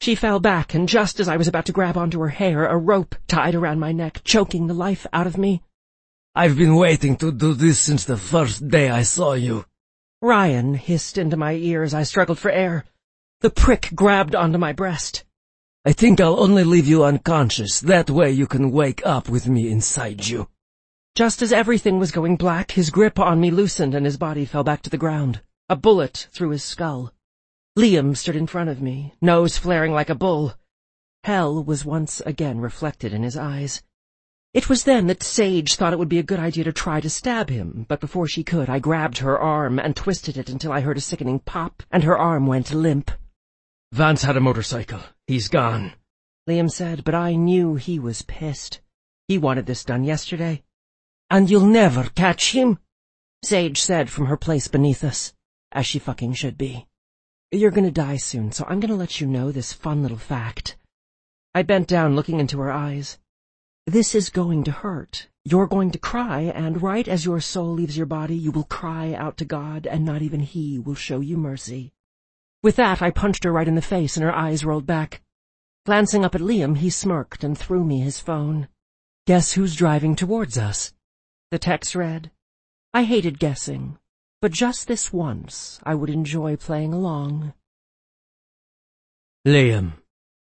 She fell back, and just as I was about to grab onto her hair, a rope tied around my neck, choking the life out of me. "I've been waiting to do this since the first day I saw you," Ryan hissed into my ear as I struggled for air. The prick grabbed onto my breast. "I think I'll only leave you unconscious. That way you can wake up with me inside you." Just as everything was going black, his grip on me loosened and his body fell back to the ground. A bullet through his skull. Liam stood in front of me, nose flaring like a bull. Hell was once again reflected in his eyes. It was then that Sage thought it would be a good idea to try to stab him, but before she could, I grabbed her arm and twisted it until I heard a sickening pop, and her arm went limp. "Vance had a motorcycle. He's gone," Liam said, but I knew he was pissed. He wanted this done yesterday. "And you'll never catch him?" Sage said from her place beneath us, as she fucking should be. "You're gonna die soon, so I'm gonna let you know this fun little fact." I bent down, looking into her eyes. "This is going to hurt. You're going to cry, and right as your soul leaves your body, you will cry out to God, and not even He will show you mercy." With that, I punched her right in the face, and her eyes rolled back. Glancing up at Liam, he smirked and threw me his phone. "Guess who's driving towards us?" The text read. I hated guessing, but just this once I would enjoy playing along. Liam.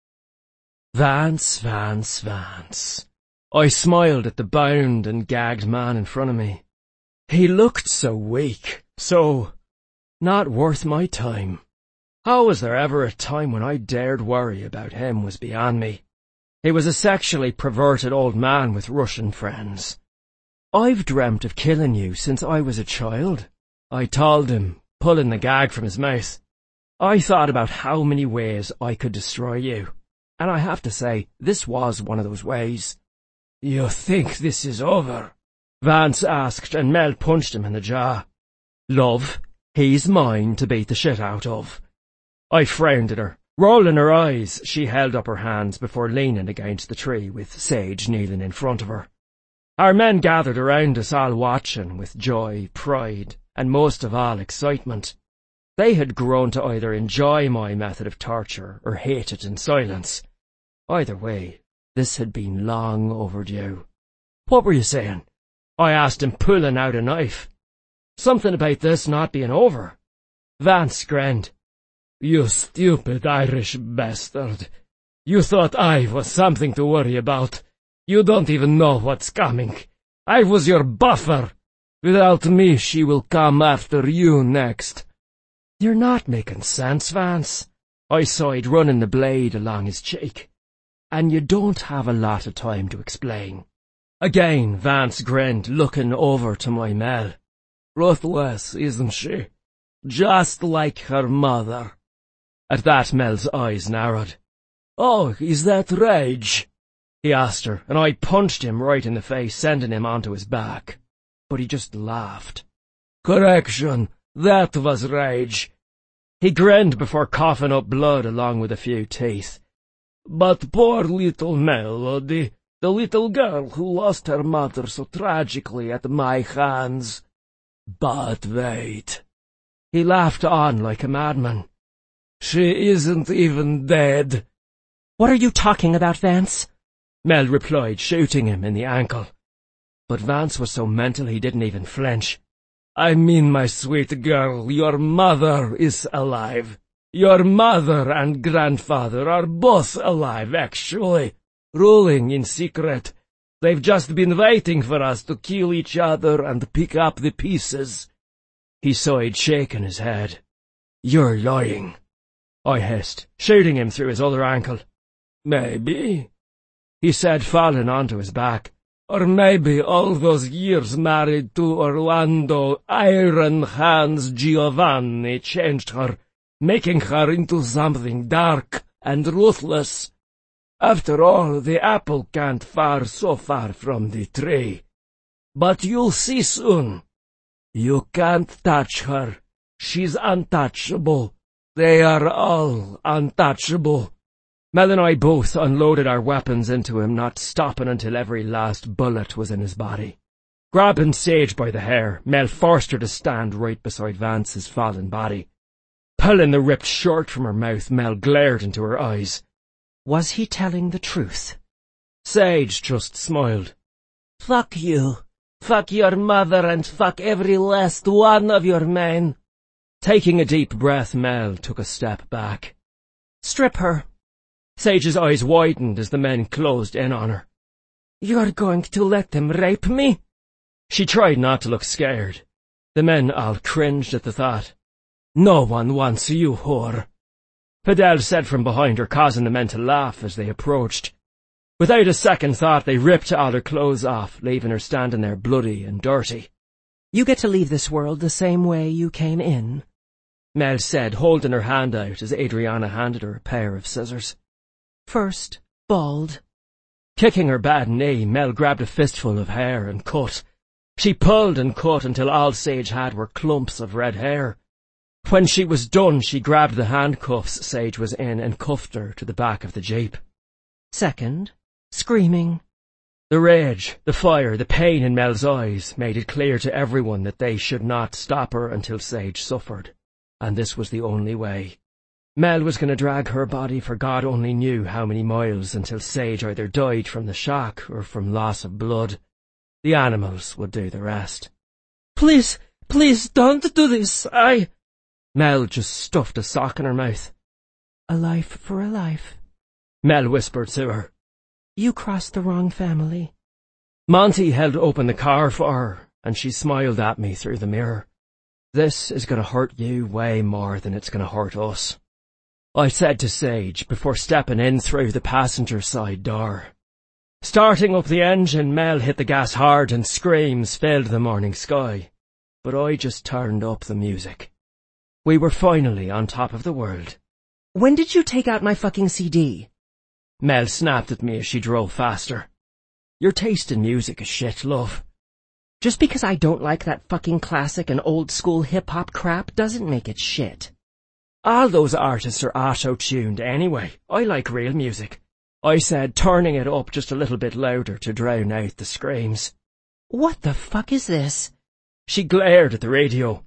Vance, Vance, Vance. I smiled at the bound and gagged man in front of me. He looked so weak, so not worth my time. How was there ever a time when I dared worry about him was beyond me. He was a sexually perverted old man with Russian friends. "I've dreamt of killing you since I was a child," I told him, pulling the gag from his mouth. "I thought about how many ways I could destroy you, and I have to say, this was one of those ways." "You think this is over?" Vance asked, and Mel punched him in the jaw. "Love, he's mine to beat the shit out of." I frowned at her. Rolling her eyes, she held up her hands before leaning against the tree with Sage kneeling in front of her. Our men gathered around us, all watching with joy, pride, and most of all excitement. They had grown to either enjoy my method of torture or hate it in silence. Either way, this had been long overdue. "What were you saying?" I asked him, pulling out a knife. "Something about this not being over." Vance grinned. "You stupid Irish bastard. You thought I was something to worry about. You don't even know what's coming. I was your buffer. Without me, she will come after you next." "You're not making sense, Vance." I sighed, running the blade along his cheek. "And you don't have a lot of time to explain." Again, Vance grinned, looking over to my Mel. "Ruthless, isn't she? Just like her mother." At that, Mel's eyes narrowed. "Oh, is that rage?" he asked her, and I punched him right in the face, sending him onto his back. But he just laughed. "Correction, that was rage." He grinned before coughing up blood along with a few teeth. "But poor little Melody, the little girl who lost her mother so tragically at my hands. But wait." He laughed on like a madman. "She isn't even dead." "What are you talking about, Vance?" Mel replied, shooting him in the ankle. But Vance was so mental he didn't even flinch. "I mean, my sweet girl, your mother is alive. Your mother and grandfather are both alive, actually, ruling in secret. They've just been waiting for us to kill each other and pick up the pieces." He sighed, shaking his head. "You're lying," I hissed, shooting him through his other ankle. "Maybe," he said, falling onto his back. "Or maybe all those years married to Orlando Iron Hands Giovanni changed her, making her into something dark and ruthless. After all, the apple can't fall so far from the tree. But you'll see soon. You can't touch her. She's untouchable. They are all untouchable." Mel and I both unloaded our weapons into him, not stopping until every last bullet was in his body. Grabbing Sage by the hair, Mel forced her to stand right beside Vance's fallen body. Pulling the ripped shirt from her mouth, Mel glared into her eyes. Was he telling the truth? Sage just smiled. Fuck you. Fuck your mother and fuck every last one of your men. Taking a deep breath, Mel took a step back. Strip her. Sage's eyes widened as the men closed in on her. You're going to let them rape me? She tried not to look scared. The men all cringed at the thought. No one wants you, whore. Fidel said from behind her, causing the men to laugh as they approached. Without a second thought, they ripped all her clothes off, leaving her standing there bloody and dirty. You get to leave this world the same way you came in, Mel said, holding her hand out as Adriana handed her a pair of scissors. First, bald. Kicking her bad knee, Mel grabbed a fistful of hair and cut. She pulled and cut until all Sage had were clumps of red hair. When she was done, she grabbed the handcuffs Sage was in and cuffed her to the back of the jeep. Second, screaming. The rage, the fire, the pain in Mel's eyes made it clear to everyone that they should not stop her until Sage suffered, and this was the only way. Mel was going to drag her body for God only knew how many miles until Sage either died from the shock or from loss of blood. The animals would do the rest. Please, please don't do this, Mel just stuffed a sock in her mouth. A life for a life, Mel whispered to her. You crossed the wrong family. Monty held open the car for her, and she smiled at me through the mirror. This is going to hurt you way more than it's going to hurt us, I said to Sage before stepping in through the passenger side door. Starting up the engine, Mel hit the gas hard and screams filled the morning sky, but I just turned up the music. We were finally on top of the world. When did you take out my fucking CD? Mel snapped at me as she drove faster. Your taste in music is shit, love. Just because I don't like that fucking classic and old-school hip-hop crap doesn't make it shit. All those artists are auto-tuned anyway. I like real music, I said, turning it up just a little bit louder to drown out the screams. What the fuck is this? She glared at the radio.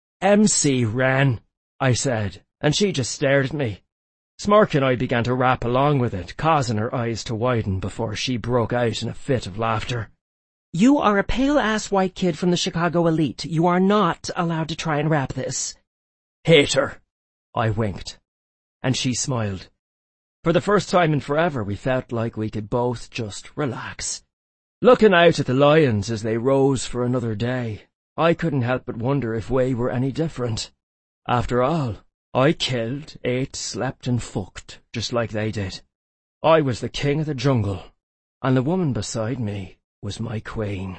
MC Ren, I said, and she just stared at me. Smirk and I began to rap along with it, causing her eyes to widen before she broke out in a fit of laughter. You are a pale-ass white kid from the Chicago elite. You are not allowed to try and rap this. Hate her, I winked, and she smiled. For the first time in forever, we felt like we could both just relax. Looking out at the lions as they rose for another day, I couldn't help but wonder if we were any different. After all, I killed, ate, slept and fucked, just like they did. I was the king of the jungle, and the woman beside me was my queen.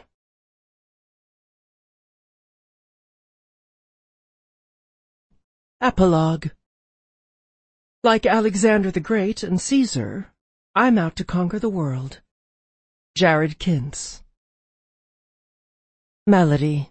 Epilogue. Like Alexander the Great and Caesar, I'm out to conquer the world. Jared Kintz. Melody.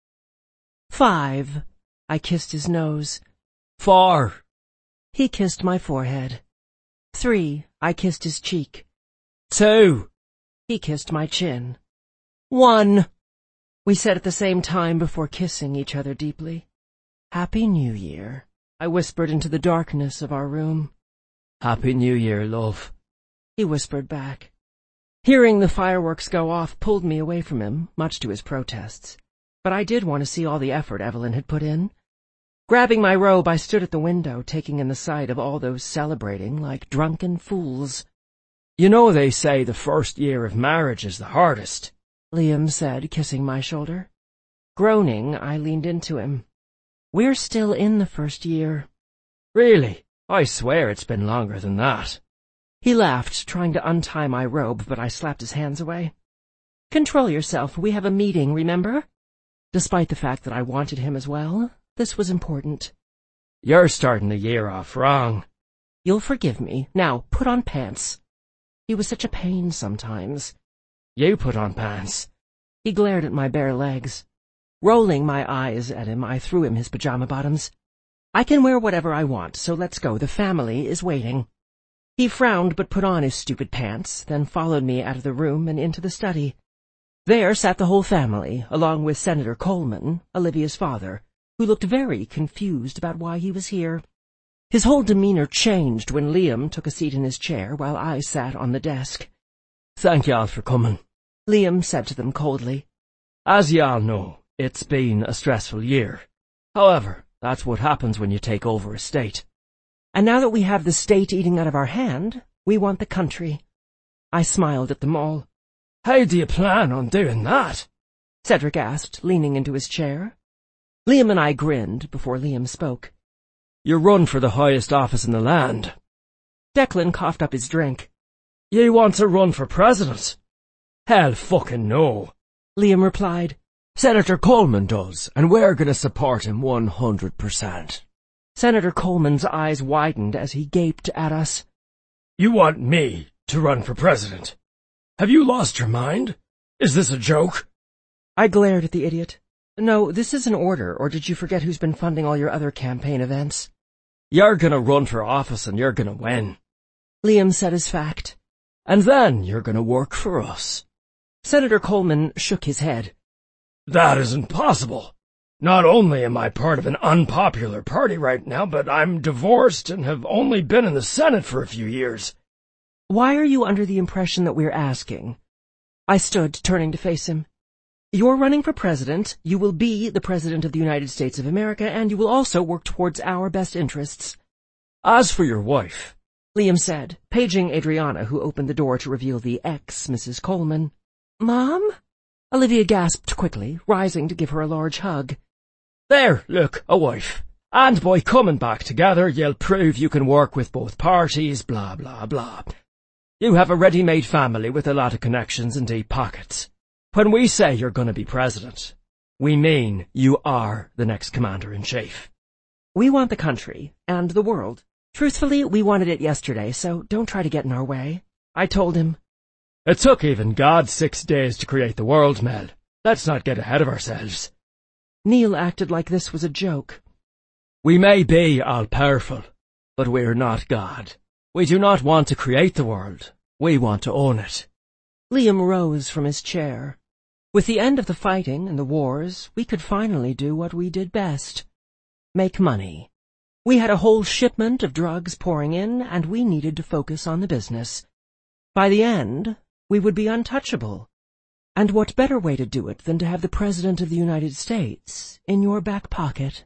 5. I kissed his nose. 4. He kissed my forehead. 3. I kissed his cheek. 2. He kissed my chin. 1. We said at the same time before kissing each other deeply. Happy New Year, I whispered into the darkness of our room. Happy New Year, love, he whispered back. Hearing the fireworks go off pulled me away from him, much to his protests. But I did want to see all the effort Evelyn had put in. Grabbing my robe, I stood at the window, taking in the sight of all those celebrating like drunken fools. You know they say the first year of marriage is the hardest, Liam said, kissing my shoulder. Groaning, I leaned into him. We're still in the first year. Really? I swear it's been longer than that. He laughed, trying to untie my robe, but I slapped his hands away. Control yourself, we have a meeting, remember? Despite the fact that I wanted him as well, this was important. You're starting the year off wrong. You'll forgive me. Now, put on pants. He was such a pain sometimes. You put on pants. He glared at my bare legs. Rolling my eyes at him, I threw him his pajama bottoms. I can wear whatever I want, so let's go. The family is waiting. He frowned but put on his stupid pants, then followed me out of the room and into the study. There sat the whole family, along with Senator Coleman, Olivia's father, who looked very confused about why he was here. His whole demeanor changed when Liam took a seat in his chair while I sat on the desk. "Thank y'all for coming," Liam said to them coldly. "As y'all know, it's been a stressful year. However, that's what happens when you take over a state. And now that we have the state eating out of our hand, we want the country." I smiled at them all. "How do you plan on doing that?" Cedric asked, leaning into his chair. Liam and I grinned before Liam spoke. "You run for the highest office in the land." Declan coughed up his drink. "You want to run for president?" "Hell fucking no," Liam replied. "Senator Coleman does, and we're gonna support him 100%. Senator Coleman's eyes widened as he gaped at us. "You want me to run for president? Have you lost your mind? Is this a joke?" I glared at the idiot. "No, this is an order, or did you forget who's been funding all your other campaign events?" "You're gonna run for office and you're gonna win," Liam said as fact. "And then you're gonna work for us." Senator Coleman shook his head. "That isn't possible. Not only am I part of an unpopular party right now, but I'm divorced and have only been in the Senate for a few years." "Why are you under the impression that we're asking?" I stood, turning to face him. "You're running for president, you will be the President of the United States of America, and you will also work towards our best interests." "As for your wife," Liam said, paging Adriana, who opened the door to reveal the ex-Mrs. Coleman. "Mom?" Olivia gasped quickly, rising to give her a large hug. "There, look, a wife. And by coming back together, you'll prove you can work with both parties, blah, blah, blah. You have a ready-made family with a lot of connections and deep pockets. When we say you're going to be president, we mean you are the next commander-in-chief." "We want the country, and the world. Truthfully, we wanted it yesterday, so don't try to get in our way," I told him. "It took even God 6 days to create the world, Mel. Let's not get ahead of ourselves." Neil acted like this was a joke. "We may be all-powerful, but we're not God. We do not want to create the world. We want to own it." Liam rose from his chair. With the end of the fighting and the wars, we could finally do what we did best. Make money. We had a whole shipment of drugs pouring in, and we needed to focus on the business. By the end, we would be untouchable. And what better way to do it than to have the President of the United States in your back pocket?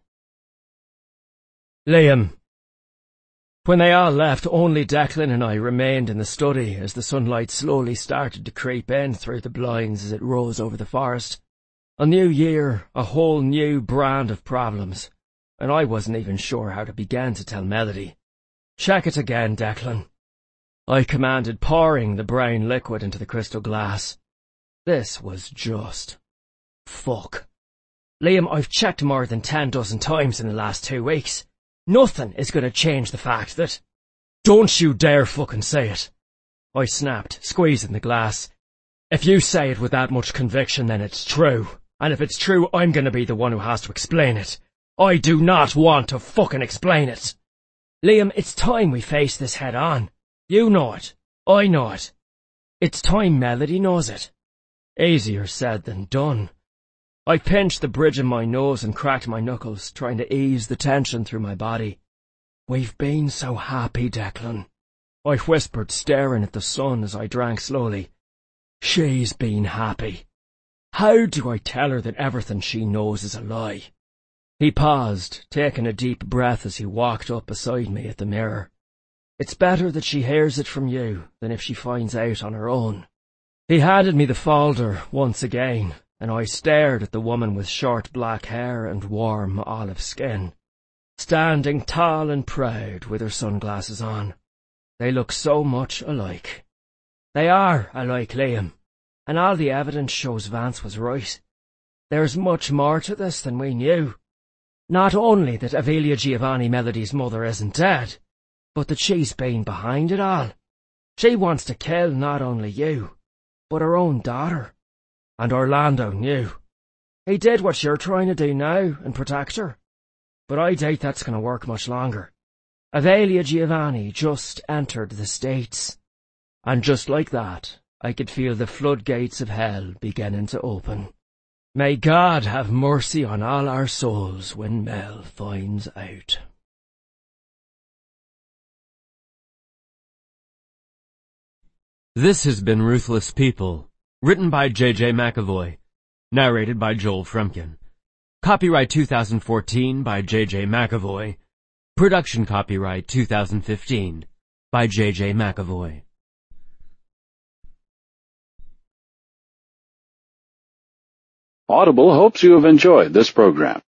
"Liam." When they all left, only Declan and I remained in the study as the sunlight slowly started to creep in through the blinds as it rose over the forest. A new year, a whole new brand of problems, and I wasn't even sure how to begin to tell Melody. "Check it again, Declan," I commanded, pouring the brown liquid into the crystal glass. This was just fuck. "Liam, I've checked more than 10 dozen times in the last 2 weeks. Nothing is going to change the fact that—" "Don't you dare fucking say it," I snapped, squeezing the glass. "If you say it with that much conviction, then it's true. And if it's true, I'm going to be the one who has to explain it. I do not want to fucking explain it. Liam, it's time we face this head on. You know it. I know it. It's time Melody knows it." Easier said than done. I pinched the bridge of my nose and cracked my knuckles, trying to ease the tension through my body. "We've been so happy, Declan," I whispered, staring at the sun as I drank slowly. "She's been happy. How do I tell her that everything she knows is a lie?" He paused, taking a deep breath as he walked up beside me at the mirror. "It's better that she hears it from you than if she finds out on her own." He handed me the folder once again, and I stared at the woman with short black hair and warm olive skin, standing tall and proud with her sunglasses on. They look so much alike. They are alike, Liam, and all the evidence shows Vance was right. There's much more to this than we knew. Not only that Avelia Giovanni Melody's mother isn't dead, but that she's been behind it all. She wants to kill not only you, but her own daughter. And Orlando knew. He did what you're trying to do now and protect her. But I doubt that's going to work much longer. Avelia Giovanni just entered the States. And just like that, I could feel the floodgates of hell beginning to open. May God have mercy on all our souls when Mel finds out. This has been Ruthless People, written by J.J. McAvoy, narrated by Joel Frumkin. Copyright 2014 by J.J. McAvoy. Production copyright 2015 by J.J. McAvoy. Audible hopes you have enjoyed this program.